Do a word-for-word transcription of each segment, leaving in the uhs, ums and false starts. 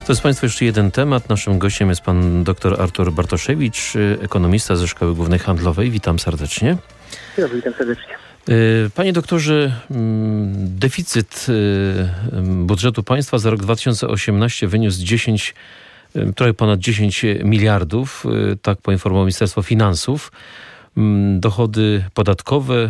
To jest Państwo jeszcze jeden temat. Naszym gościem jest pan dr Artur Bartoszewicz, ekonomista ze Szkoły Głównej Handlowej. Witam serdecznie. Ja witam serdecznie. Panie doktorze, deficyt budżetu państwa za rok dwa tysiące osiemnasty wyniósł dziesięć, trochę ponad dziesięć miliardów, tak poinformowało Ministerstwo Finansów. Dochody podatkowe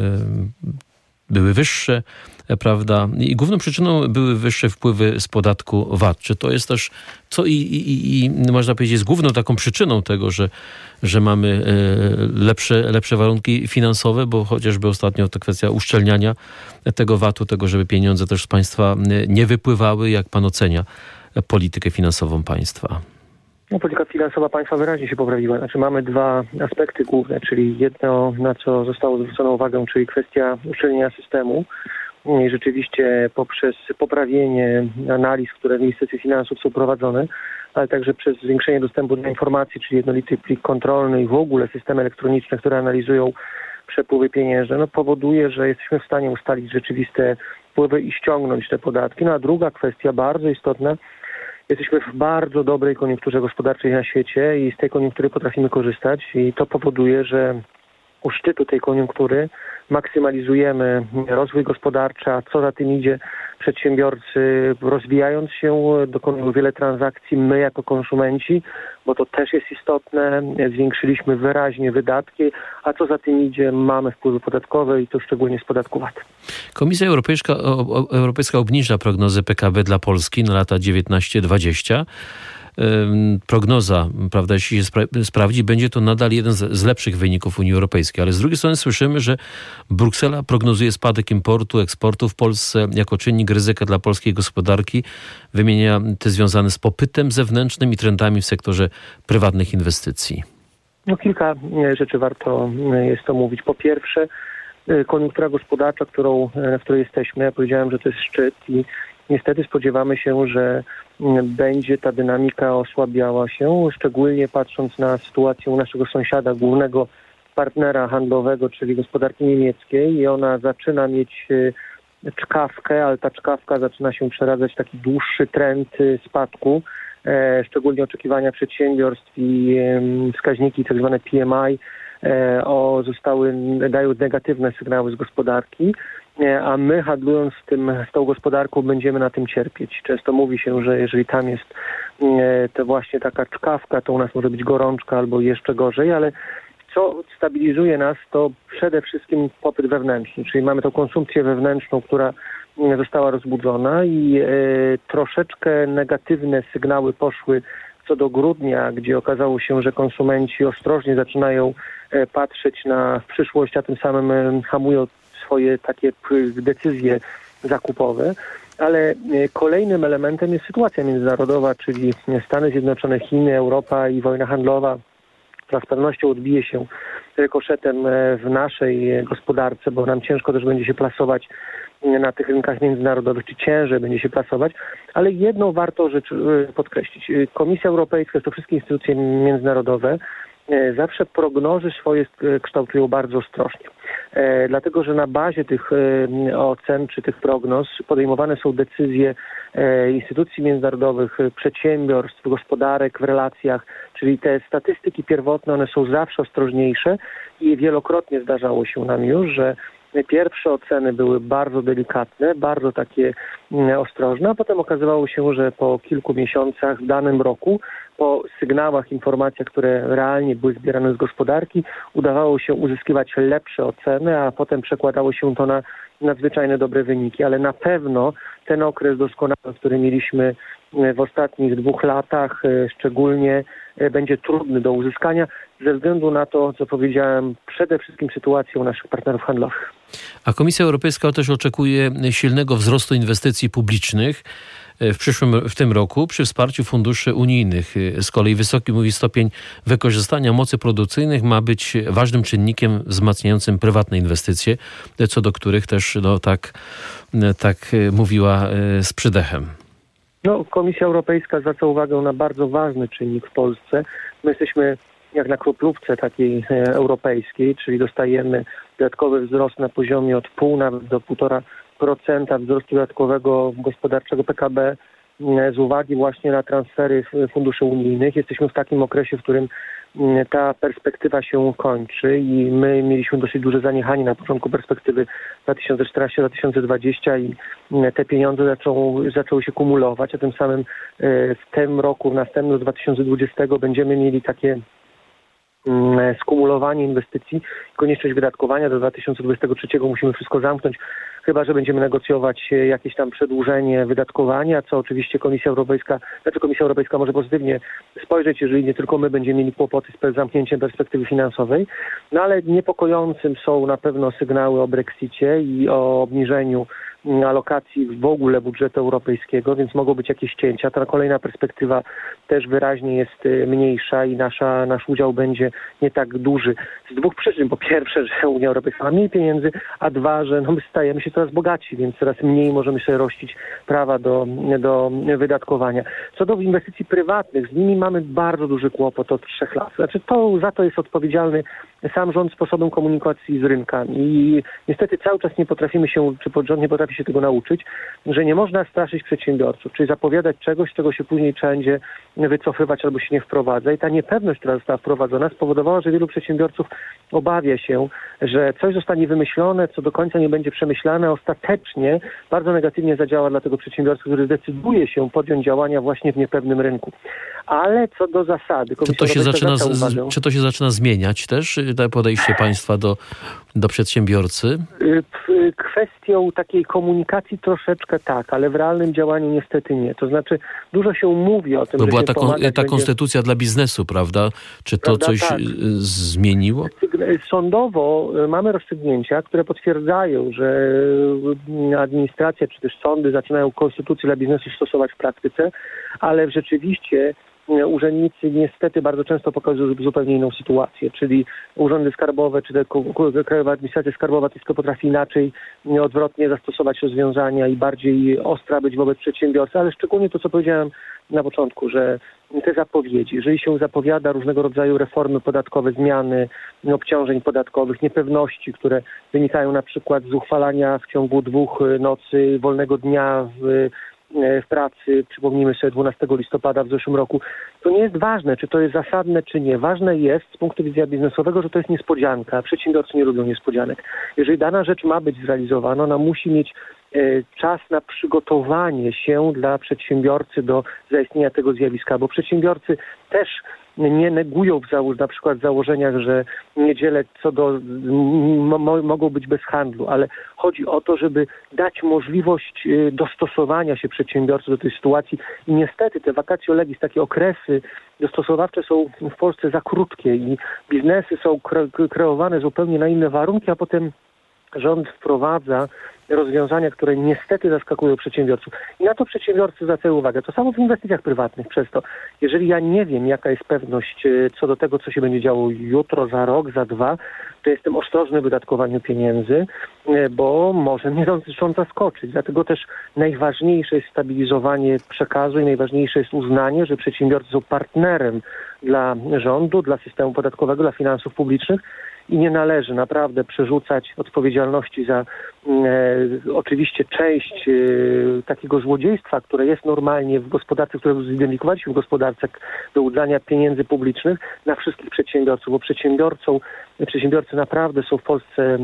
były wyższe, prawda? I główną przyczyną były wyższe wpływy z podatku V A T. Czy to jest też, co i, i, i można powiedzieć, jest główną taką przyczyną tego, że, że mamy lepsze, lepsze warunki finansowe, bo chociażby ostatnio to kwestia uszczelniania tego V A T-u, tego, żeby pieniądze też z państwa nie wypływały. Jak pan ocenia politykę finansową państwa? No, polityka finansowa państwa wyraźnie się poprawiła. Znaczy mamy dwa aspekty główne, czyli jedno, na co zostało zwrócone uwagę, czyli kwestia uszczelnienia systemu. I rzeczywiście poprzez poprawienie analiz, które w Ministerstwie Finansów są prowadzone, ale także przez zwiększenie dostępu do informacji, czyli jednolity plik kontrolny i w ogóle systemy elektroniczne, które analizują przepływy pieniężne, no powoduje, że jesteśmy w stanie ustalić rzeczywiste wpływy i ściągnąć te podatki. No a druga kwestia, bardzo istotna, jesteśmy w bardzo dobrej koniunkturze gospodarczej na świecie i z tej koniunktury potrafimy korzystać i to powoduje, że u szczytu tej koniunktury maksymalizujemy rozwój gospodarczy, a co za tym idzie, przedsiębiorcy rozwijając się dokonują wiele transakcji, my jako konsumenci, bo to też jest istotne, zwiększyliśmy wyraźnie wydatki, a co za tym idzie, mamy wpływy podatkowe i to szczególnie z podatku V A T. Komisja Europejska, Europejska obniża prognozę P K B dla Polski na lata dziewiętnaście dwadzieścia. Prognoza, prawda, jeśli się spra- sprawdzi, będzie to nadal jeden z, z lepszych wyników Unii Europejskiej. Ale z drugiej strony słyszymy, że Bruksela prognozuje spadek importu, eksportu w Polsce jako czynnik ryzyka dla polskiej gospodarki. Wymienia te związane z popytem zewnętrznym i trendami w sektorze prywatnych inwestycji. No kilka rzeczy warto jest to mówić. Po pierwsze, koniunktura gospodarcza, którą, w której jesteśmy. Ja powiedziałem, że to jest szczyt i niestety spodziewamy się, że będzie ta dynamika osłabiała się, szczególnie patrząc na sytuację naszego sąsiada, głównego partnera handlowego, czyli gospodarki niemieckiej i ona zaczyna mieć czkawkę, ale ta czkawka zaczyna się przeradzać w taki dłuższy trend spadku, szczególnie oczekiwania przedsiębiorstw i wskaźniki tak zwane P M I o, zostały, dają negatywne sygnały z gospodarki. A my handlując z, tym, z tą gospodarką będziemy na tym cierpieć. Często mówi się, że jeżeli tam jest to właśnie taka czkawka, to u nas może być gorączka albo jeszcze gorzej, ale co stabilizuje nas, to przede wszystkim popyt wewnętrzny, czyli mamy tą konsumpcję wewnętrzną, która została rozbudzona i e, troszeczkę negatywne sygnały poszły co do grudnia, gdzie okazało się, że konsumenci ostrożnie zaczynają e, patrzeć na przyszłość, a tym samym e, hamują swoje takie decyzje zakupowe, ale kolejnym elementem jest sytuacja międzynarodowa, czyli Stany Zjednoczone, Chiny, Europa i wojna handlowa, która z pewnością odbije się rykoszetem w naszej gospodarce, bo nam ciężko też będzie się plasować na tych rynkach międzynarodowych, czy ciężej będzie się plasować, ale jedną warto rzecz podkreślić. Komisja Europejska, to wszystkie instytucje międzynarodowe, zawsze prognozy swoje kształtują bardzo ostrożnie. E, dlatego, że na bazie tych e, ocen czy tych prognoz podejmowane są decyzje e, instytucji międzynarodowych, przedsiębiorstw, gospodarek w relacjach, czyli te statystyki pierwotne, one są zawsze ostrożniejsze i wielokrotnie zdarzało się nam już, że pierwsze oceny były bardzo delikatne, bardzo takie ostrożne, a potem okazywało się, że po kilku miesiącach w danym roku, po sygnałach, informacjach, które realnie były zbierane z gospodarki, udawało się uzyskiwać lepsze oceny, a potem przekładało się to na nadzwyczajne dobre wyniki. Ale na pewno ten okres doskonały, który mieliśmy w ostatnich dwóch latach, szczególnie będzie trudny do uzyskania ze względu na to, co powiedziałem, przede wszystkim sytuację naszych partnerów handlowych. A Komisja Europejska też oczekuje silnego wzrostu inwestycji publicznych w przyszłym, w tym roku przy wsparciu funduszy unijnych. Z kolei wysoki, mówi, stopień wykorzystania mocy produkcyjnych ma być ważnym czynnikiem wzmacniającym prywatne inwestycje, co do których też no, tak, tak mówiła z przydechem. No, Komisja Europejska zwraca uwagę na bardzo ważny czynnik w Polsce. My jesteśmy jak na kroplówce takiej europejskiej, czyli dostajemy dodatkowy wzrost na poziomie od pół nawet do półtora procenta wzrostu dodatkowego gospodarczego P K B z uwagi właśnie na transfery funduszy unijnych. Jesteśmy w takim okresie, w którym ta perspektywa się kończy i my mieliśmy dosyć duże zaniechanie na początku perspektywy dwa tysiące czternasty do dwa tysiące dwudziestego i te pieniądze zaczą, zaczęły się kumulować, a tym samym w tym roku, w następnym dwa tysiące dwudziestego będziemy mieli takie skumulowanie inwestycji, konieczność wydatkowania. Do dwa tysiące dwudziestego trzeciego musimy wszystko zamknąć, chyba że będziemy negocjować jakieś tam przedłużenie wydatkowania, co oczywiście Komisja Europejska, znaczy Komisja Europejska może pozytywnie spojrzeć, jeżeli nie tylko my będziemy mieli kłopoty z zamknięciem perspektywy finansowej. No ale niepokojącym są na pewno sygnały o Brexicie i o obniżeniu alokacji w ogóle budżetu europejskiego, więc mogą być jakieś cięcia. Ta kolejna perspektywa też wyraźnie jest mniejsza i nasza, nasz udział będzie nie tak duży. Z dwóch przyczyn. Po pierwsze, że Unia Europejska ma mniej pieniędzy, a dwa, że no my stajemy się coraz bogatsi, więc coraz mniej możemy sobie rościć prawa do, do wydatkowania. Co do inwestycji prywatnych, z nimi mamy bardzo duży kłopot od trzech lat. Znaczy to, za to jest odpowiedzialny sam rząd sposobem komunikacji z rynkami i niestety cały czas nie potrafimy się, czy rząd nie potrafi się tego nauczyć, że nie można straszyć przedsiębiorców, czyli zapowiadać czegoś, czego się później trzeba będzie wycofywać albo się nie wprowadza. I ta niepewność, która została wprowadzona, spowodowała, że wielu przedsiębiorców obawia się, że coś zostanie wymyślone, co do końca nie będzie przemyślane, ostatecznie bardzo negatywnie zadziała dla tego przedsiębiorcy, który zdecyduje się podjąć działania właśnie w niepewnym rynku. Ale co do zasady... Czy to się zaczyna, z, czy to się zaczyna zmieniać też, to podejście państwa do, do przedsiębiorcy? Kwestią takiej komunikacji troszeczkę tak, ale w realnym działaniu niestety nie. To znaczy dużo się mówi o tym, Bo że była się ta, pomagać ta będzie... konstytucja dla biznesu, prawda? Czy to prawda, coś tak. zmieniło? Sądowo mamy rozstrzygnięcia, które potwierdzają, że administracja czy też sądy zaczynają konstytucję dla biznesu stosować w praktyce, ale rzeczywiście urzędnicy niestety bardzo często pokazują zupełnie inną sytuację, czyli urzędy skarbowe, czy Krajowa Administracja Skarbowa tylko potrafi inaczej, odwrotnie zastosować rozwiązania i bardziej ostra być wobec przedsiębiorcy, ale szczególnie to, co powiedziałem na początku, że te zapowiedzi, jeżeli się zapowiada różnego rodzaju reformy podatkowe, zmiany obciążeń podatkowych, niepewności, które wynikają na przykład z uchwalania w ciągu dwóch nocy wolnego dnia w w pracy, przypomnijmy sobie dwunastego listopada w zeszłym roku, to nie jest ważne, czy to jest zasadne, czy nie. Ważne jest z punktu widzenia biznesowego, że to jest niespodzianka. Przedsiębiorcy nie lubią niespodzianek. Jeżeli dana rzecz ma być zrealizowana, ona musi mieć e, czas na przygotowanie się dla przedsiębiorcy do zaistnienia tego zjawiska, bo przedsiębiorcy też nie negują w zało- na przykład w założeniach, że niedziele co do m- mogą być bez handlu, ale chodzi o to, żeby dać możliwość y, dostosowania się przedsiębiorców do tej sytuacji i niestety te vacatio legis, takie okresy dostosowawcze są w Polsce za krótkie i biznesy są kre- kreowane zupełnie na inne warunki, a potem rząd wprowadza rozwiązania, które niestety zaskakują przedsiębiorców. I na to przedsiębiorcy zwracają uwagę. To samo w inwestycjach prywatnych. Przez to, jeżeli ja nie wiem, jaka jest pewność co do tego, co się będzie działo jutro, za rok, za dwa, to jestem ostrożny w wydatkowaniu pieniędzy, bo może mnie rząd zaskoczyć. Dlatego też najważniejsze jest stabilizowanie przekazu i najważniejsze jest uznanie, że przedsiębiorcy są partnerem dla rządu, dla systemu podatkowego, dla finansów publicznych, i nie należy naprawdę przerzucać odpowiedzialności za e, oczywiście część e, takiego złodziejstwa, które jest normalnie w gospodarce, które zidentyfikowaliśmy w gospodarce do udzielania pieniędzy publicznych na wszystkich przedsiębiorców, bo przedsiębiorcą, przedsiębiorcy naprawdę są w Polsce e,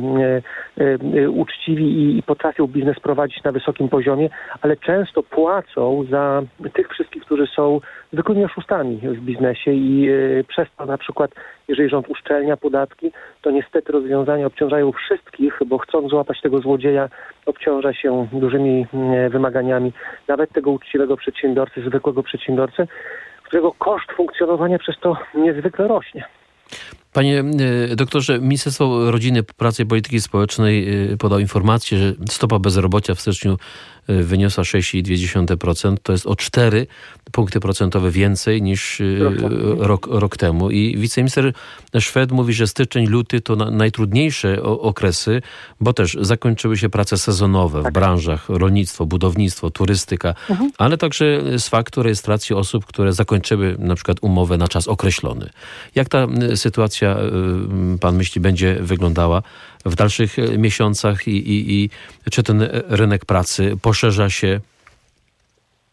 e, uczciwi i, i potrafią biznes prowadzić na wysokim poziomie, ale często płacą za tych wszystkich, którzy są zwykłymi oszustami w biznesie i e, przez to na przykład, jeżeli rząd uszczelnia podatki, to niestety rozwiązania obciążają wszystkich, bo chcąc złapać tego złodzieja, obciąża się dużymi wymaganiami nawet tego uczciwego przedsiębiorcy, zwykłego przedsiębiorcy, którego koszt funkcjonowania przez to niezwykle rośnie. Panie doktorze, Ministerstwo Rodziny, Pracy i Polityki Społecznej podało informację, że stopa bezrobocia w styczniu wyniosła sześć przecinek dwa procent. To jest o cztery punkty procentowe więcej niż rok, rok temu. I wiceminister Szwed mówi, że styczeń, luty to na, najtrudniejsze okresy, bo też zakończyły się prace sezonowe w branżach rolnictwo, budownictwo, turystyka, mhm. ale także z faktu rejestracji osób, które zakończyły na przykład umowę na czas określony. Jak ta sytuacja, pan myśli, będzie wyglądała w dalszych miesiącach i, i, i czy ten rynek pracy poszerza się?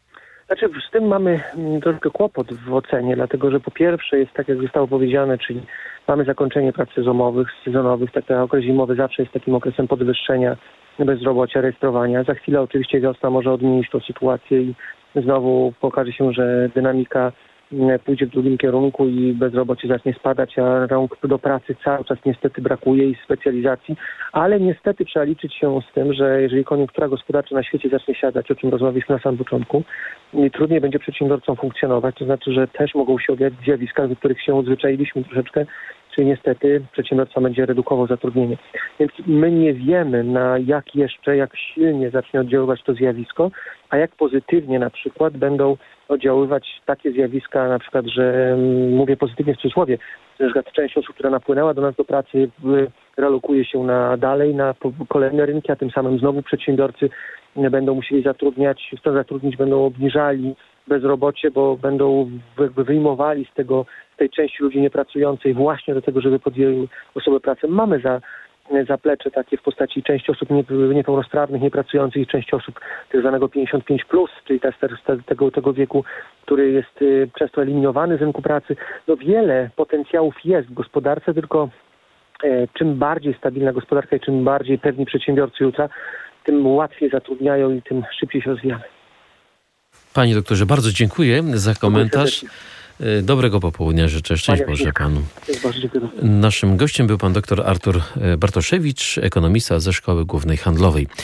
Znaczy z tym mamy troszkę kłopot w ocenie, dlatego że po pierwsze jest tak, jak zostało powiedziane, czyli mamy zakończenie prac sezonowych, sezonowych. Taki okres zimowy zawsze jest takim okresem podwyższenia bezrobocia, rejestrowania. Za chwilę oczywiście wiosna może odmienić tą sytuację i znowu pokaże się, że dynamika pójdzie w drugim kierunku i bezrobocie zacznie spadać, a rąk do pracy cały czas niestety brakuje i specjalizacji, ale niestety trzeba liczyć się z tym, że jeżeli koniunktura gospodarcza na świecie zacznie siadać, o czym rozmawialiśmy na samym początku, i trudniej będzie przedsiębiorcom funkcjonować, to znaczy, że też mogą się objawić zjawiska, do których się odzwyczailiśmy troszeczkę, czyli niestety przedsiębiorca będzie redukował zatrudnienie. Więc my nie wiemy, na jak jeszcze, jak silnie zacznie oddziaływać to zjawisko, a jak pozytywnie na przykład będą oddziaływać takie zjawiska, na przykład, że mówię pozytywnie w cudzysłowie, że na przykład część osób, która napłynęła do nas do pracy, relokuje się na dalej, na kolejne rynki, a tym samym znowu przedsiębiorcy będą musieli zatrudniać, chcą zatrudnić, będą obniżali bezrobocie, bo będą jakby wyjmowali z tego, z tej części ludzi niepracującej właśnie do tego, żeby podjęli osoby pracę. Mamy za zaplecze takie w postaci części osób niepełnosprawnych, niepracujących i części osób tak zwanego pięćdziesiąt pięć plus, czyli tego, tego wieku, który jest często eliminowany z rynku pracy. No wiele potencjałów jest w gospodarce, tylko e, czym bardziej stabilna gospodarka i czym bardziej pewni przedsiębiorcy jutra, tym łatwiej zatrudniają i tym szybciej się rozwijamy. Panie doktorze, bardzo dziękuję za komentarz. Dobrego popołudnia życzę. Szczęść Boże panu. Naszym gościem był pan dr Artur Bartoszewicz, ekonomista ze Szkoły Głównej Handlowej.